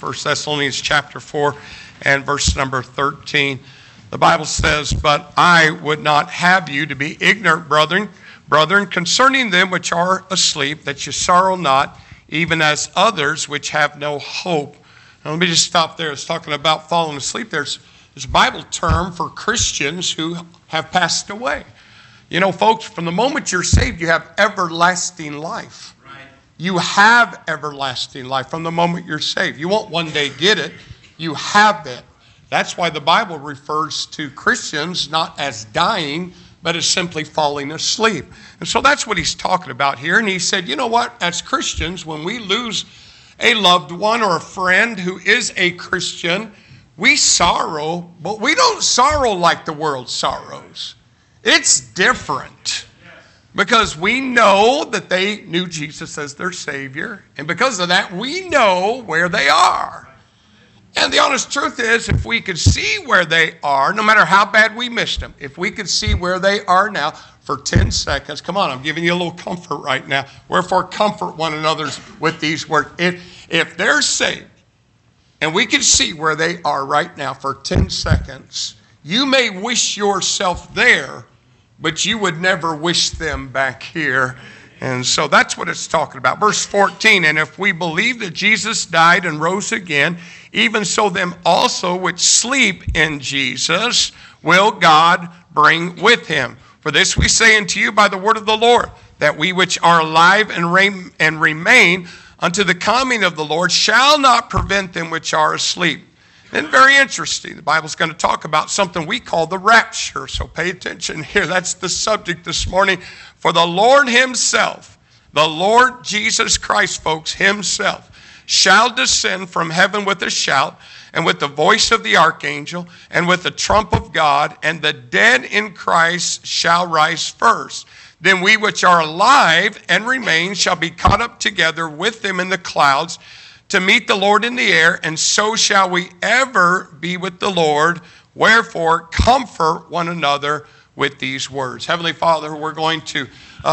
1 Thessalonians chapter 4 and verse number 13. The Bible says, "But I would not have you to be ignorant, brethren, concerning them which are asleep, that you sorrow not, even as others which have no hope." Now, let me just stop there. It's talking about falling asleep. There's a Bible term for Christians who have passed away. You know, folks, from the moment you're saved, you have everlasting life. Right. You have everlasting life from the moment you're saved. You won't one day get it. You have it. That's why the Bible refers to Christians not as dying, but as simply falling asleep. And so that's what he's talking about here. And he said, you know what? As Christians, when we lose a loved one or a friend who is a Christian, we sorrow, but we don't sorrow like the world sorrows. It's different because we know that they knew Jesus as their Savior. And because of that, we know where they are. And the honest truth is, if we could see where they are, no matter how bad we missed them, if we could see where they are now for 10 seconds, come on, I'm giving you a little comfort right now. Wherefore, comfort one another with these words. If they're saved, and we can see where they are right now for 10 seconds, you may wish yourself there, but you would never wish them back here. And so that's what it's talking about. Verse 14, "And if we believe that Jesus died and rose again, even so them also which sleep in Jesus will God bring with him. For this we say unto you by the word of the Lord, that we which are alive and remain unto the coming of the Lord shall not prevent them which are asleep." And very interesting. The Bible's going to talk about something we call the rapture. So pay attention here. That's the subject this morning. For the Lord himself, the Lord Jesus Christ, folks, himself, shall descend from heaven with a shout, and with the voice of the archangel, and with the trump of God, and the dead in Christ shall rise first. Then we which are alive and remain shall be caught up together with them in the clouds, to meet the Lord in the air, and so shall we ever be with the Lord. Wherefore, comfort one another with these words. Heavenly Father, we're going to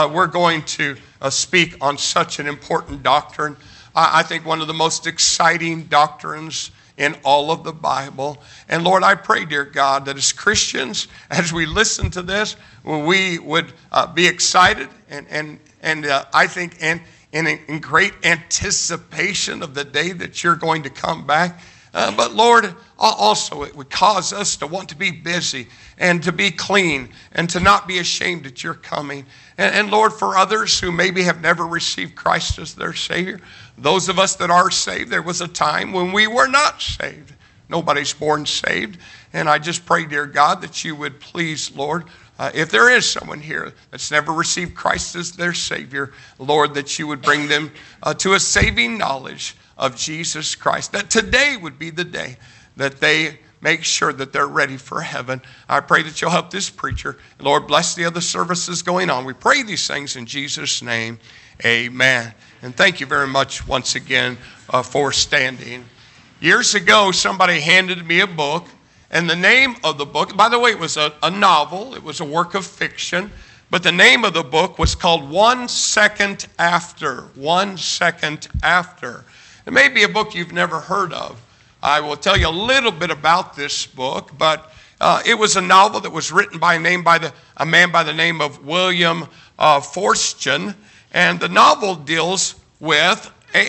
speak on such an important doctrine. I think one of the most exciting doctrines in all of the Bible. And Lord, I pray, dear God, that as Christians, as we listen to this, we would be excited and I think in great anticipation of the day that you're going to come back. But Lord, also it would cause us to want to be busy and to be clean and to not be ashamed that you're coming. And Lord, for others who maybe have never received Christ as their Savior, those of us that are saved, there was a time when we were not saved. Nobody's born saved. And I just pray, dear God, that you would please, Lord, if there is someone here that's never received Christ as their Savior, Lord, that you would bring them to a saving knowledge of Jesus Christ. That today would be the day that they make sure that they're ready for heaven. I pray that you'll help this preacher. Lord, bless the other services going on. We pray these things in Jesus' name. Amen. And thank you very much once again for standing. Years ago, somebody handed me a book. And the name of the book, by the way, it was a novel. It was a work of fiction. But the name of the book was called 1 Second After. 1 Second After. It may be a book you've never heard of. I will tell you a little bit about this book. But it was a novel that was written by a man by the name of William Forstchen. And the novel deals with,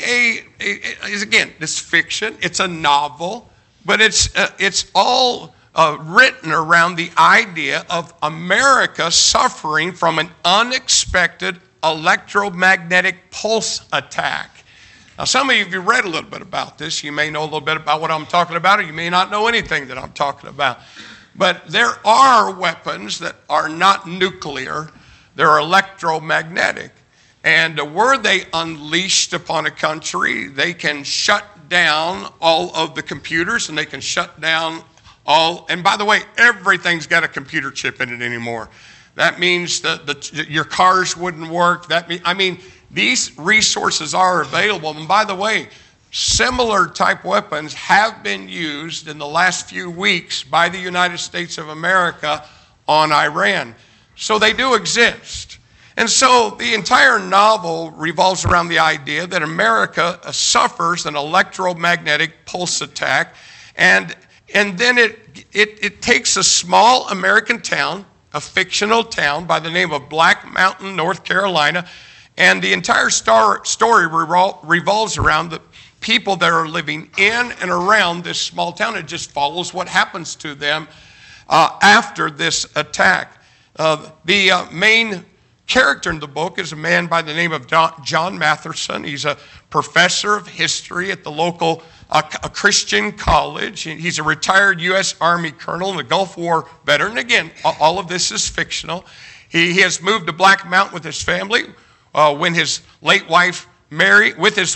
again, this fiction. It's a novel. But it's all written around the idea of America suffering from an unexpected electromagnetic pulse attack. Now, some of you, if you read a little bit about this, you may know a little bit about what I'm talking about, or you may not know anything that I'm talking about. But there are weapons that are not nuclear. They're electromagnetic. And were they unleashed upon a country, they can shut down all of the computers, and they can shut down all, and by the way, everything's got a computer chip in it anymore. That means that your cars wouldn't work. These resources are available. And by the way, similar type weapons have been used in the last few weeks by the United States of America on Iran. So they do exist. And so the entire novel revolves around the idea that America suffers an electromagnetic pulse attack, and then it takes a small American town, a fictional town by the name of Black Mountain, North Carolina, and the entire story revolves around the people that are living in and around this small town. It just follows what happens to them after this attack. The main character in the book is a man by the name of John Matherson. He's a professor of history at the local a Christian college. He's a retired U.S. Army colonel and a Gulf War veteran. Again, all of this is fictional. He has moved to Black Mountain with his family when his late wife Mary, with his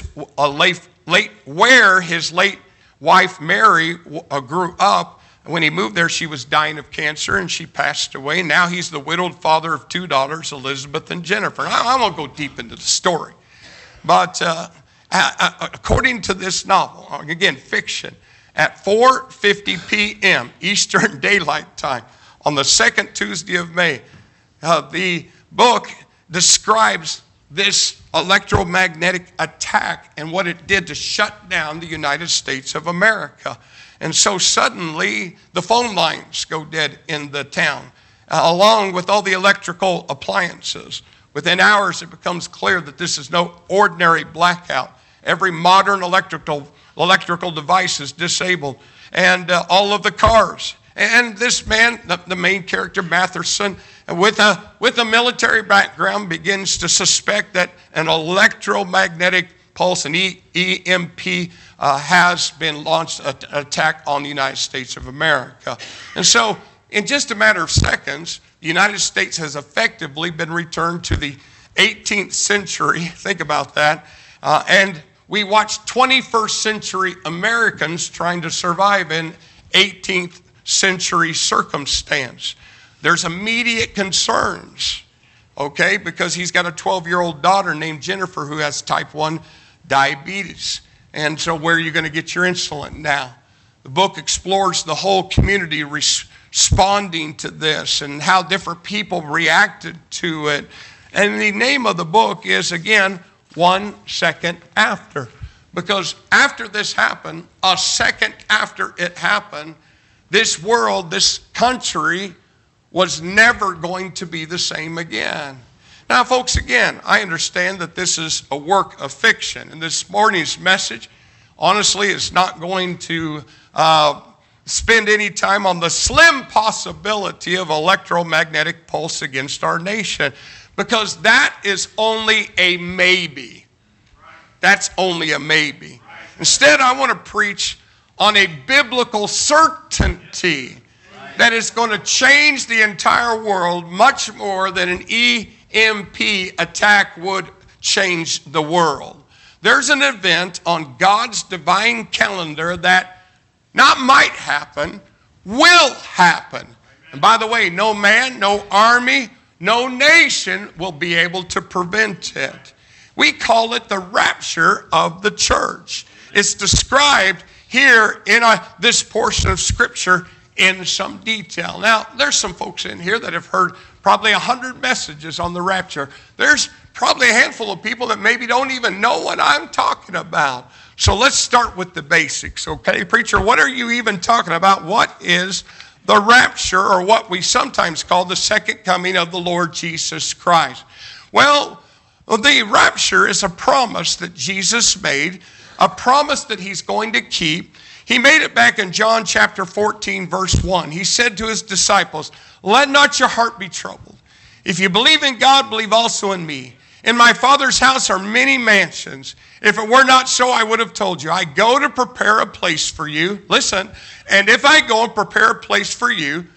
where his late wife Mary grew up. When he moved there, she was dying of cancer, and she passed away. Now he's the widowed father of two daughters, Elizabeth and Jennifer. I won't go deep into the story. But according to this novel, again, fiction, at 4:50 p.m. Eastern Daylight Time on the second Tuesday of May, the book describes this electromagnetic attack and what it did to shut down the United States of America. And so suddenly the phone lines go dead in the town, along with all the electrical appliances. Within hours, it becomes clear that this is no ordinary blackout. Every modern electrical device is disabled, and all of the cars. And this man, the main character, Matherson, with a military background, begins to suspect that an electromagnetic pulse, an EMP, has been launched, an attack on the United States of America. And so, in just a matter of seconds, the United States has effectively been returned to the 18th century. Think about that. And we watch 21st century Americans trying to survive in 18th century circumstance. There's immediate concerns, okay, because he's got a 12-year-old daughter named Jennifer who has type 1 diabetes. And so where are you going to get your insulin now? The book explores the whole community responding to this and how different people reacted to it. And the name of the book is, again, 1 Second After. Because after this happened, a second after it happened, this world, this country, was never going to be the same again. Now, folks, again, I understand that this is a work of fiction, and this morning's message, honestly, is not going to spend any time on the slim possibility of electromagnetic pulse against our nation, because that is only a maybe. That's only a maybe. Instead, I want to preach on a biblical certainty that is going to change the entire world much more than an EMP attack would change the world. There's an event on God's divine calendar that not might happen, will happen. And by the way, no man, no army, no nation will be able to prevent it. We call it the rapture of the church. It's described here in this portion of Scripture in some detail. Now, there's some folks in here that have heard probably 100 messages on the rapture. There's probably a handful of people that maybe don't even know what I'm talking about. So let's start with the basics, okay? Preacher, what are you even talking about? What is the rapture, or what we sometimes call the second coming of the Lord Jesus Christ? Well, the rapture is a promise that Jesus made, a promise that he's going to keep. He made it back in John chapter 14, verse 1. He said to his disciples, "Let not your heart be troubled. If you believe in God, believe also in me. In my Father's house are many mansions. If it were not so, I would have told you. I go to prepare a place for you." Listen, "and if I go and prepare a place for you,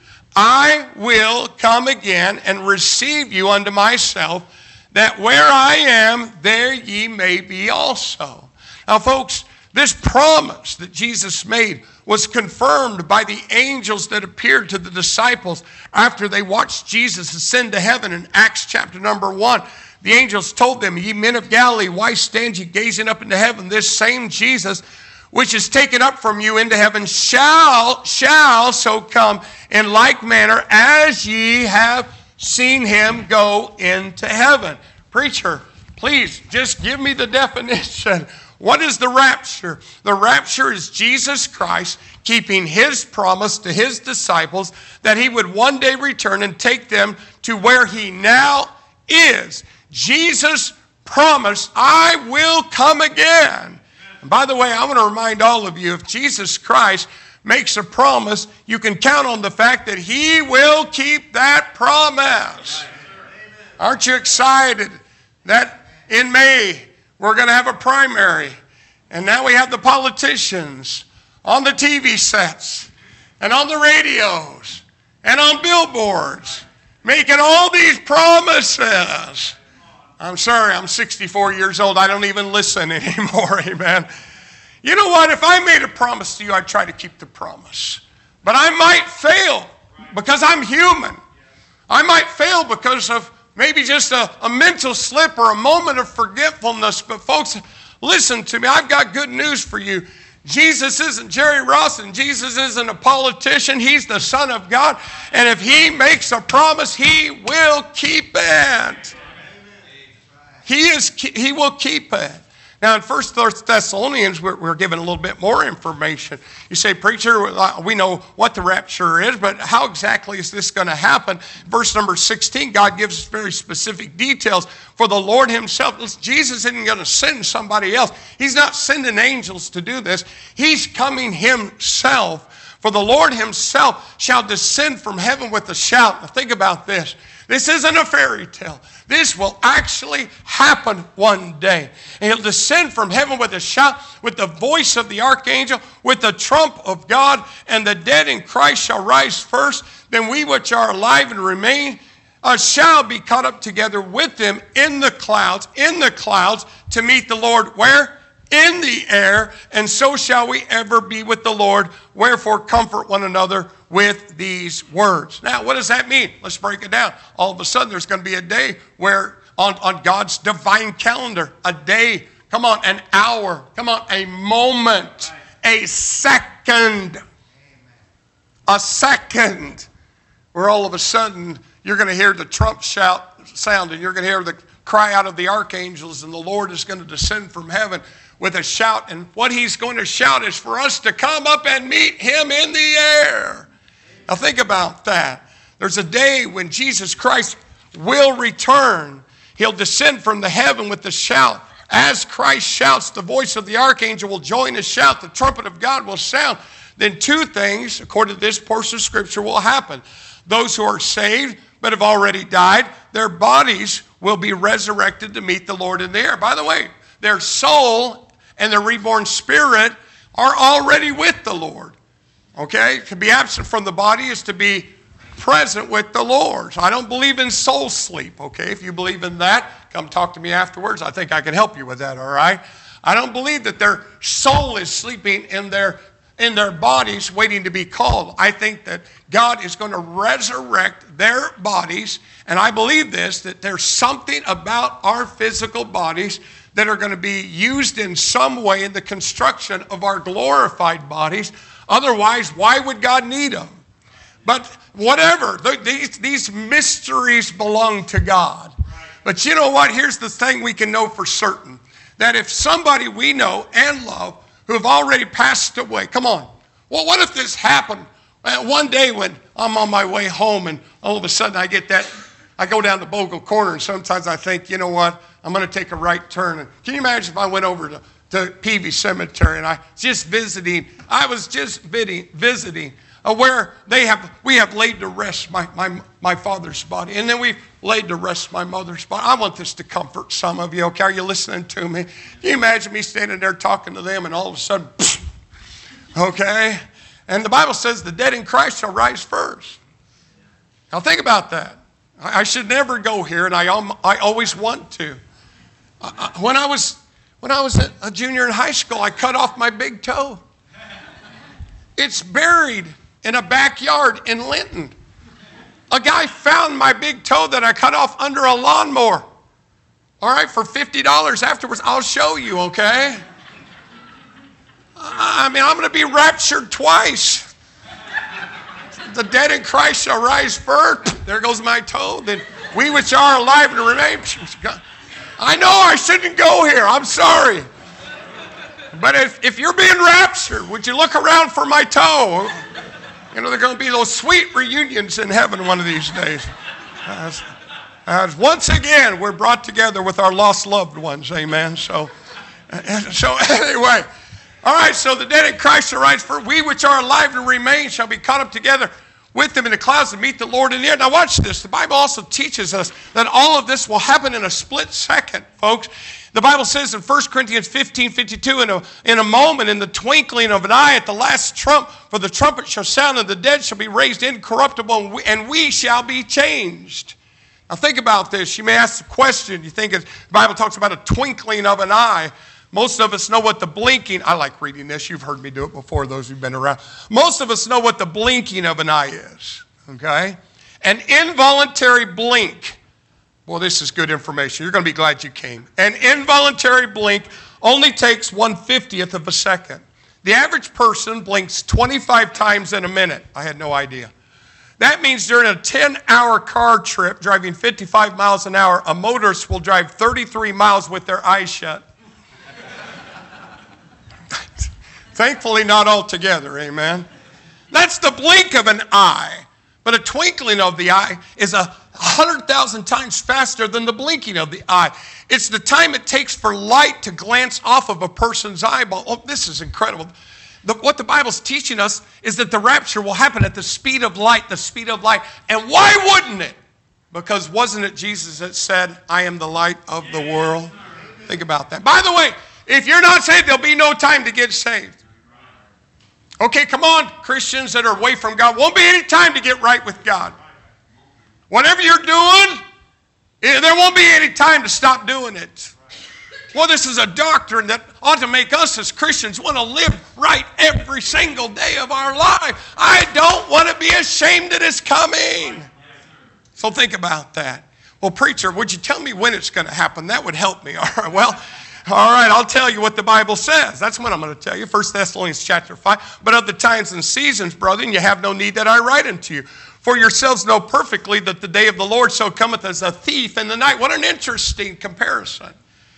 I will come again and receive you unto myself, that where I am, there ye may be also." Now, folks, this promise that Jesus made was confirmed by the angels that appeared to the disciples after they watched Jesus ascend to heaven in Acts chapter number 1. The angels told them, "Ye men of Galilee, why stand ye gazing up into heaven? This same Jesus, which is taken up from you into heaven, shall so come in like manner as ye have seen him go into heaven. Preacher, please just give me the definition. What is the rapture? The rapture is Jesus Christ keeping his promise to his disciples that he would one day return and take them to where he now is. Jesus promised, I will come again. And by the way, I want to remind all of you, if Jesus Christ makes a promise, you can count on the fact that he will keep that promise. Aren't you excited that in May we're going to have a primary, and now we have the politicians on the TV sets and on the radios and on billboards making all these promises. I'm sorry, I'm 64 years old. I don't even listen anymore, amen. You know what? If I made a promise to you, I'd try to keep the promise. But I might fail because I'm human. I might fail because of maybe just a mental slip or a moment of forgetfulness. But folks, listen to me. I've got good news for you. Jesus isn't Jerry Ross and Jesus isn't a politician. He's the Son of God. And if he makes a promise, he will keep it. He will keep it. Now in 1 Thessalonians, we're given a little bit more information. You say, preacher, we know what the rapture is, but how exactly is this going to happen? Verse number 16, God gives us very specific details. For the Lord himself, Jesus isn't going to send somebody else. He's not sending angels to do this. He's coming himself. For the Lord himself shall descend from heaven with a shout. Now think about this. This isn't a fairy tale. This will actually happen one day. And he'll descend from heaven with a shout, with the voice of the archangel, with the trump of God, and the dead in Christ shall rise first. Then we which are alive and remain shall be caught up together with them in the clouds to meet the Lord. Where? In the air, and so shall we ever be with the Lord. Wherefore comfort one another with these words. Now, what does that mean? Let's break it down. All of a sudden, there's going to be a day where on God's divine calendar, a day, come on, an hour, come on, a moment, a second, where all of a sudden you're going to hear the trump sound, and you're going to hear the cry out of the archangels, and the Lord is going to descend from heaven with a shout. And what he's going to shout is for us to come up and meet him in the air. Now think about that. There's a day when Jesus Christ will return. He'll descend from the heaven with the shout. As Christ shouts, the voice of the archangel will join his shout. The trumpet of God will sound. Then two things, according to this portion of Scripture, will happen. Those who are saved but have already died, their bodies will be resurrected to meet the Lord in the air. By the way, their soul and their reborn spirit are already with the Lord. Okay? To be absent from the body is to be present with the Lord. So I don't believe in soul sleep. Okay? If you believe in that, come talk to me afterwards. I think I can help you with that, all right? I don't believe that their soul is sleeping in their bodies waiting to be called. I think that God is going to resurrect their bodies, and I believe this, that there's something about our physical bodies that are going to be used in some way in the construction of our glorified bodies. Otherwise, why would God need them? But whatever, these mysteries belong to God. But you know what? Here's the thing we can know for certain, that if somebody we know and love who have already passed away, come on. Well, what if this happened one day when I'm on my way home and all of a sudden I go down to Bogle Corner, and sometimes I think, you know what, I'm going to take a right turn. And can you imagine if I went over to Peavy Cemetery and I was just visiting where we have laid to rest my father's body, and then we've laid to rest my mother's body. I want this to comfort some of you, okay? Are you listening to me? Can you imagine me standing there talking to them and all of a sudden, okay? And the Bible says the dead in Christ shall rise first. Now think about that. I should never go here, and I always want to. When I was a junior in high school, I cut off my big toe. It's buried in a backyard in Linton. A guy found my big toe that I cut off under a lawnmower. All right, for $50 afterwards. I'll show you, okay? I mean, I'm going to be raptured twice. the dead in Christ shall rise first. There goes my toe. Then we which are alive and remain. I know I shouldn't go here. I'm sorry. But if you're being raptured, would you look around for my toe? You know, there are going to be those sweet reunions in heaven one of these days. As once again, we're brought together with our lost loved ones. Amen. So anyway. All right, so the dead in Christ shall rise first. We which are alive and remain shall be caught up together with them in the clouds to meet the Lord in the air. Now watch this. The Bible also teaches us that all of this will happen in a split second, folks. The Bible says in 1 Corinthians 15:52, in a moment, in the twinkling of an eye, at the last trump, for the trumpet shall sound, and the dead shall be raised incorruptible, and we shall be changed. Now think about this. You may ask the question, you think the Bible talks about a twinkling of an eye. Most of us know what the blinking, I like reading this. You've heard me do it before, those who've been around. Most of us know what the blinking of an eye is, okay? An involuntary blink. Well, this is good information. You're going to be glad you came. An involuntary blink only takes 1/50th of a second. The average person blinks 25 times in a minute. I had no idea. That means during a 10-hour car trip, driving 55 miles an hour, a motorist will drive 33 miles with their eyes shut. Thankfully, not all together, amen? That's the blink of an eye. But a twinkling of the eye is 100,000 times faster than the blinking of the eye. It's the time it takes for light to glance off of a person's eyeball. Oh, this is incredible. What the Bible's teaching us is that the rapture will happen at the speed of light, the speed of light. And why wouldn't it? Because wasn't it Jesus that said, I am the light of the world? Think about that. By the way, if you're not saved, there'll be no time to get saved. Okay, come on, Christians that are away from God. Won't be any time to get right with God. Whatever you're doing, there won't be any time to stop doing it. Well, this is a doctrine that ought to make us as Christians want to live right every single day of our life. I don't want to be ashamed that it's coming. So think about that. Well, preacher, would you tell me when it's going to happen? That would help me. All right, well, all right, I'll tell you what the Bible says. That's what I'm going to tell you. 1 Thessalonians chapter 5. But of the times and seasons, brethren, you have no need that I write unto you. For yourselves know perfectly that the day of the Lord so cometh as a thief in the night. What an interesting comparison.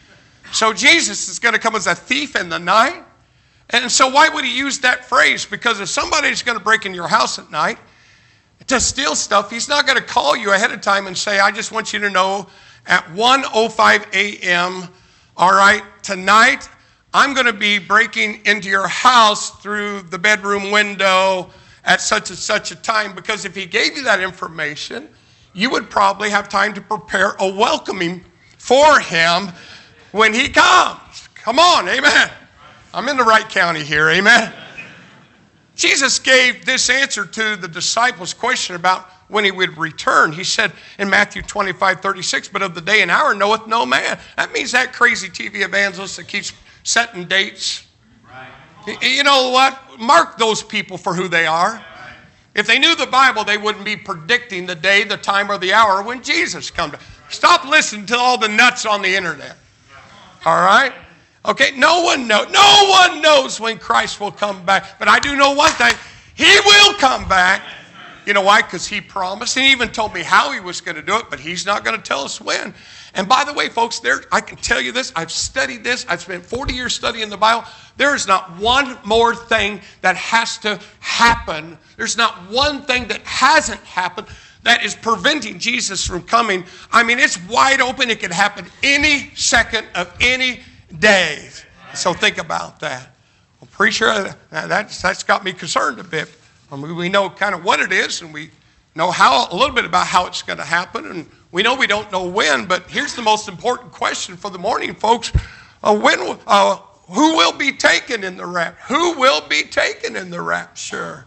So Jesus is going to come as a thief in the night? And so why would he use that phrase? Because if somebody's going to break in your house at night to steal stuff, he's not going to call you ahead of time and say, I just want you to know at 1:05 a.m., all right, tonight I'm going to be breaking into your house through the bedroom window at such and such a time. Because if he gave you that information, you would probably have time to prepare a welcoming for him when he comes. Come on, amen. I'm in the right county here, amen. Jesus gave this answer to the disciples' question about when he would return. He said in Matthew 25:36, but of the day and hour knoweth no man. That means that crazy TV evangelist that keeps setting dates. Right. You know what? Mark those people for who they are. If they knew the Bible, they wouldn't be predicting the day, the time, or the hour when Jesus comes. Stop listening to all the nuts on the internet. All right? Okay, no one knows when Christ will come back. But I do know one thing. He will come back. You know why? Because he promised. He even told me how he was going to do it, but he's not going to tell us when. And by the way, folks, I can tell you this. I've studied this. I've spent 40 years studying the Bible. There is not one more thing that has to happen. There's not one thing that hasn't happened that is preventing Jesus from coming. I mean, it's wide open. It could happen any second of any day. So think about that. Well, preacher, that's got me concerned a bit. I mean, we know kind of what it is, and we know a little bit about how it's going to happen, and we know we don't know when. But here's the most important question for the morning, folks: who will be taken in the rapture? Who will be taken in the rapture?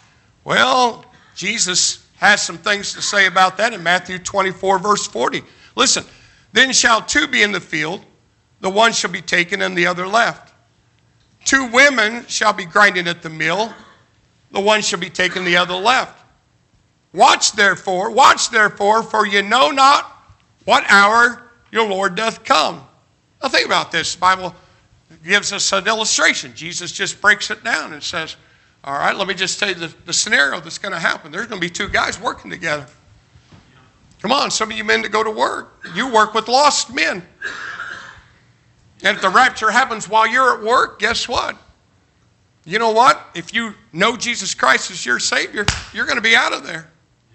Well, Jesus has some things to say about that in Matthew 24, verse 40. Listen, then shall two be in the field, the one shall be taken and the other left. Two women shall be grinding at the mill, the one shall be taken, the other left. Watch therefore, for you know not what hour your Lord doth come. Now think about this. The Bible gives us an illustration. Jesus just breaks it down and says, All right, let me just tell you the scenario that's going to happen. There's going to be two guys working together. Come on, some of you men that go to work, you work with lost men. And if the rapture happens while you're at work, guess what? You know what? If you know Jesus Christ as your Savior, you're going to be out of there.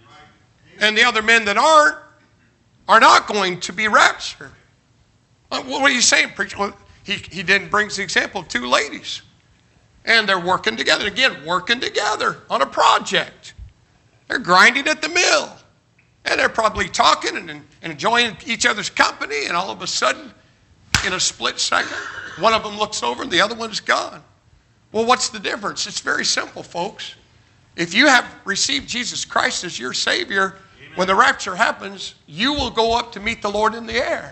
And the other men that are not going to be raptured. What are you saying, preacher? Well, he then brings the example of two ladies. And they're working together. Again, working together on a project. They're grinding at the mill. And they're probably talking and enjoying each other's company. And all of a sudden, in a split second, one of them looks over and the other one's gone. Well, what's the difference? It's very simple, folks. If you have received Jesus Christ as your Savior, when the rapture happens, you will go up to meet the Lord in the air.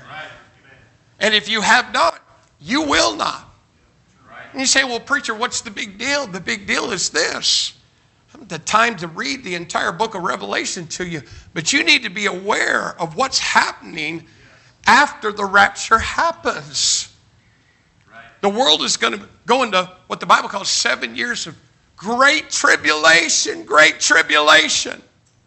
And if you have not, you will not. And you say, well, preacher, what's the big deal? The big deal is this. I haven't the time to read the entire book of Revelation to you, but you need to be aware of what's happening after the rapture happens. The world is going to go into what the Bible calls 7 years of great tribulation, great tribulation.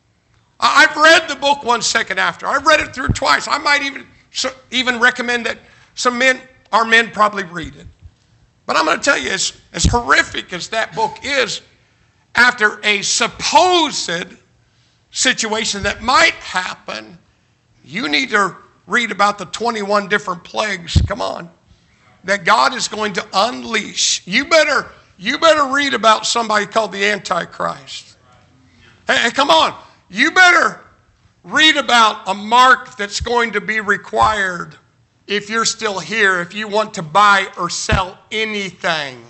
I've read the book 1 second after. I've read it through twice. I might even recommend that our men probably read it. But I'm going to tell you, as horrific as that book is, after a supposed situation that might happen, you need to read about the 21 different plagues, come on, that God is going to unleash. You better read about somebody called the Antichrist. Hey, come on. You better read about a mark that's going to be required if you're still here, if you want to buy or sell anything.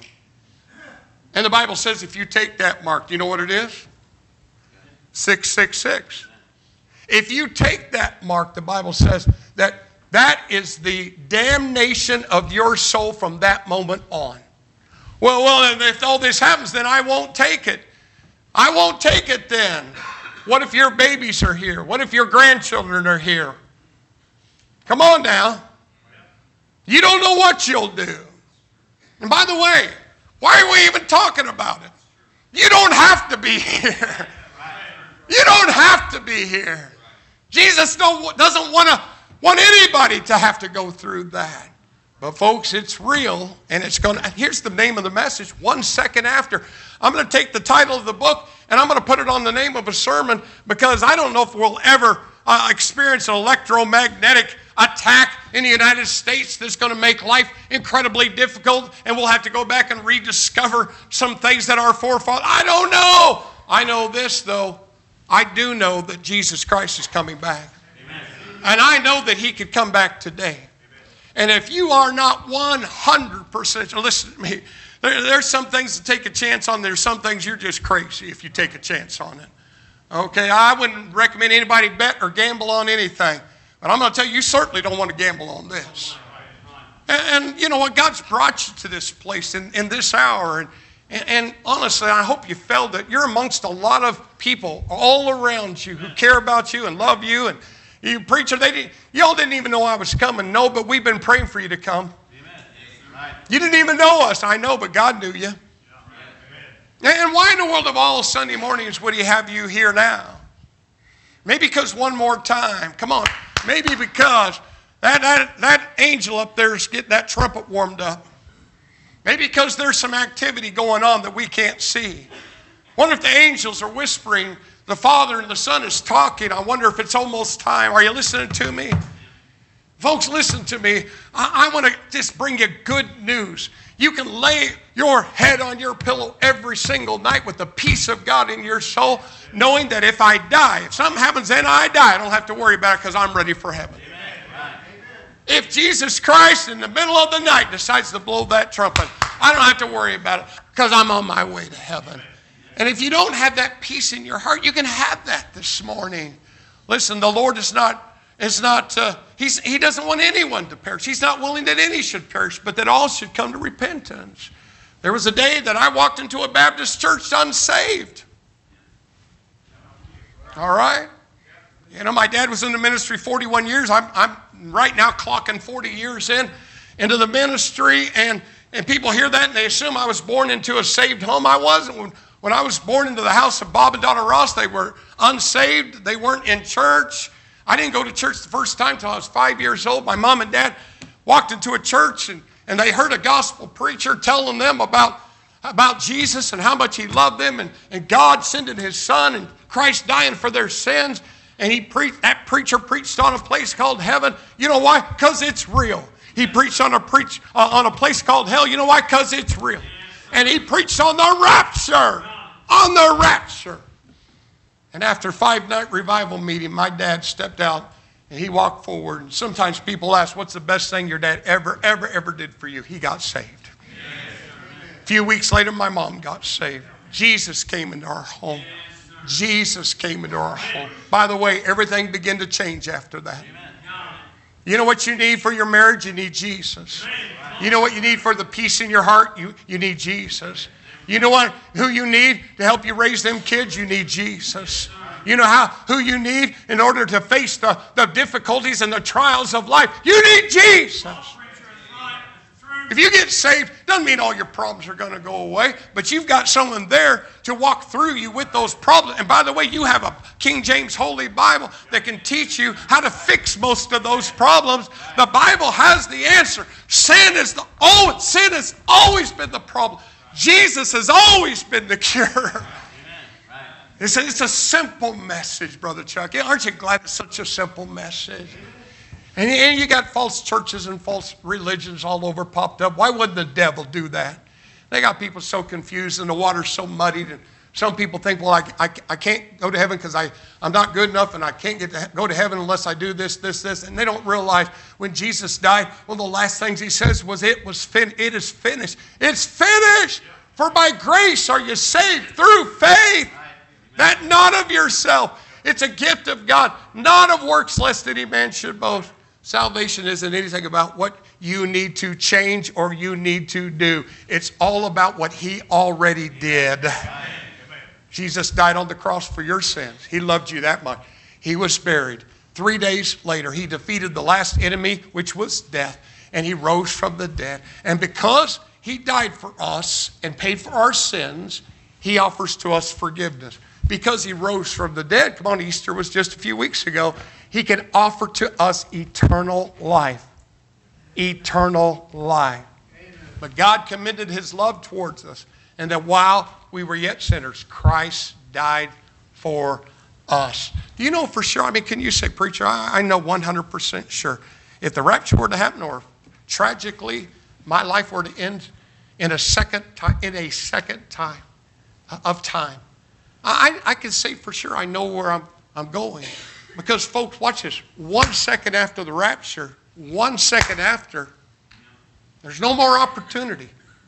And the Bible says if you take that mark, do you know what it is? 666. If you take that mark, the Bible says that is the damnation of your soul from that moment on. Well, if all this happens, then I won't take it. I won't take it then. What if your babies are here? What if your grandchildren are here? Come on now. You don't know what you'll do. And by the way, why are we even talking about it? You don't have to be here. You don't have to be here. Jesus doesn't want anybody to have to go through that. But folks, it's real, and here's the name of the message, 1 second after. I'm going to take the title of the book, and I'm going to put it on the name of a sermon, because I don't know if we'll ever experience an electromagnetic attack in the United States that's going to make life incredibly difficult, and we'll have to go back and rediscover some things that our forefathers. I don't know. I know this, though. I do know that Jesus Christ is coming back. Amen. And I know that he could come back today. Amen. And if you are not 100%, listen to me, there's some things to take a chance on. There's some things you're just crazy if you take a chance on it. Okay, I wouldn't recommend anybody bet or gamble on anything. But I'm going to tell you, you certainly don't want to gamble on this. And you know what? God's brought you to this place in this hour. And honestly, I hope you felt that you're amongst a lot of people all around you who care about you and love you. And you preacher, y'all didn't even know I was coming. No, but we've been praying for you to come. Amen. You didn't even know us. I know, but God knew you. And why in the world of all Sunday mornings would he have you here now? Maybe because one more time. Come on. Maybe because that angel up there is getting that trumpet warmed up. Maybe because there's some activity going on that we can't see. Wonder if the angels are whispering, the Father and the Son is talking. I wonder if it's almost time. Are you listening to me? Folks, listen to me. I want to just bring you good news. You can lay your head on your pillow every single night with the peace of God in your soul, knowing that if I die, if something happens and I die, I don't have to worry about it because I'm ready for heaven. Amen. If Jesus Christ in the middle of the night decides to blow that trumpet, I don't have to worry about it because I'm on my way to heaven. And if you don't have that peace in your heart, you can have that this morning. Listen, the Lord he doesn't want anyone to perish. He's not willing that any should perish, but that all should come to repentance. There was a day that I walked into a Baptist church unsaved. All right? You know, my dad was in the ministry 41 years. I'm right now clocking 40 years into the ministry, and people hear that and they assume I was born into a saved home. I wasn't. When I was born into the house of Bob and Donna Ross, they were unsaved. They weren't in church. I didn't go to church the first time until I was 5 years old. My mom and dad walked into a church and they heard a gospel preacher telling them about Jesus and how much he loved them and God sending his son and Christ dying for their sins. And that preacher preached on a place called heaven. You know why? Because it's real. He preached on a place called hell. You know why? Because it's real. And he preached on the rapture. On the rapture. And after 5-night revival meeting, my dad stepped out and he walked forward. And sometimes people ask, what's the best thing your dad ever did for you? He got saved. A few weeks later, my mom got saved. Jesus came into our home. Jesus came into our home. By the way, everything began to change after that. You know what you need for your marriage? You need Jesus. You know what you need for the peace in your heart? You need Jesus. You know who you need to help you raise them kids? You need Jesus. You know who you need in order to face the difficulties and the trials of life? You need Jesus. If you get saved, doesn't mean all your problems are going to go away, but you've got someone there to walk through you with those problems. And by the way, you have a King James Holy Bible that can teach you how to fix most of those problems. The Bible has the answer. Sin has always been the problem. Jesus has always been the cure. It's a simple message, Brother Chuck. Aren't you glad it's such a simple message? And you got false churches and false religions all over popped up. Why wouldn't the devil do that? They got people so confused and the water's so muddied. And some people think, well, I can't go to heaven because I'm not good enough and I can't go to heaven unless I do this. And they don't realize when Jesus died, one of the last things he says was, it is finished. It's finished. For by grace are you saved through faith. That not of yourself. It's a gift of God, not of works, lest any man should boast. Salvation isn't anything about what you need to change or you need to do. It's all about what he already did. Jesus died on the cross for your sins. He loved you that much. He was buried. 3 days later, he defeated the last enemy, which was death, and he rose from the dead. And because he died for us and paid for our sins, he offers to us forgiveness. Because he rose from the dead, come on, Easter was just a few weeks ago, he can offer to us eternal life. Eternal life. Amen. But God commended his love towards us, and that while we were yet sinners, Christ died for us. Do you know for sure? I mean, can you say, preacher, I know 100% sure. If the rapture were to happen, or tragically my life were to end in a second time of time, I can say for sure I know where I'm going. Because, folks, watch this. 1 second after the rapture, 1 second after, there's no more opportunity.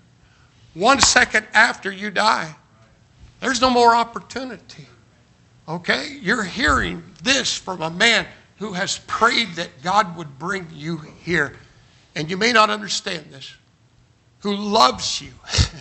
1 second after you die, there's no more opportunity. Okay? You're hearing this from a man who has prayed that God would bring you here. And you may not understand this. Who loves you.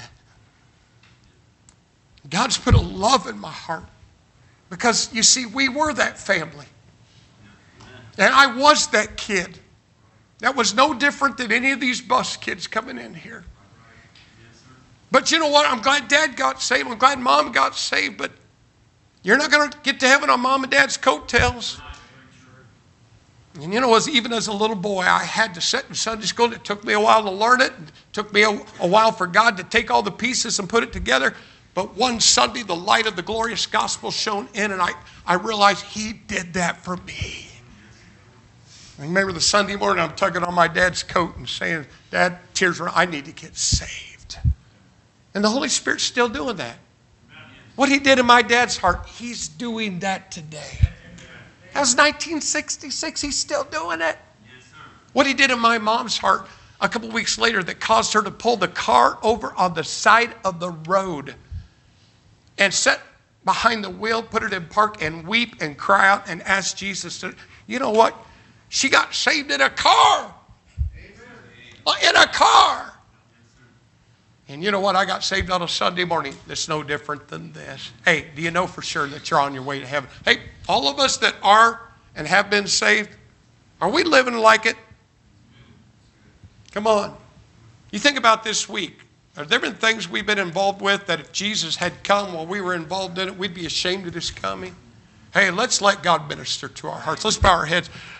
God's put a love in my heart. Because, you see, we were that family. And I was that kid. That was no different than any of these bus kids coming in here. But you know what? I'm glad Dad got saved. I'm glad Mom got saved. But you're not going to get to heaven on Mom and Dad's coattails. And you know, even as a little boy, I had to sit in Sunday school. It took me a while to learn it. It took me a while for God to take all the pieces and put it together. But one Sunday, the light of the glorious gospel shone in, and I realized he did that for me. I remember the Sunday morning, I'm tugging on my dad's coat and saying, Dad, tears run, I need to get saved. And the Holy Spirit's still doing that. What he did in my dad's heart, he's doing that today. That was 1966. He's still doing it. What he did in my mom's heart a couple weeks later that caused her to pull the car over on the side of the road and sit behind the wheel, put it in park, and weep and cry out and ask Jesus to, you know what? She got saved in a car. In a car. And you know what? I got saved on a Sunday morning. That's no different than this. Hey, do you know for sure that you're on your way to heaven? Hey, all of us that are and have been saved, are we living like it? Come on. You think about this week. Have there been things we've been involved with that if Jesus had come while we were involved in it, we'd be ashamed of his coming? Hey, let's let God minister to our hearts. Let's bow our heads.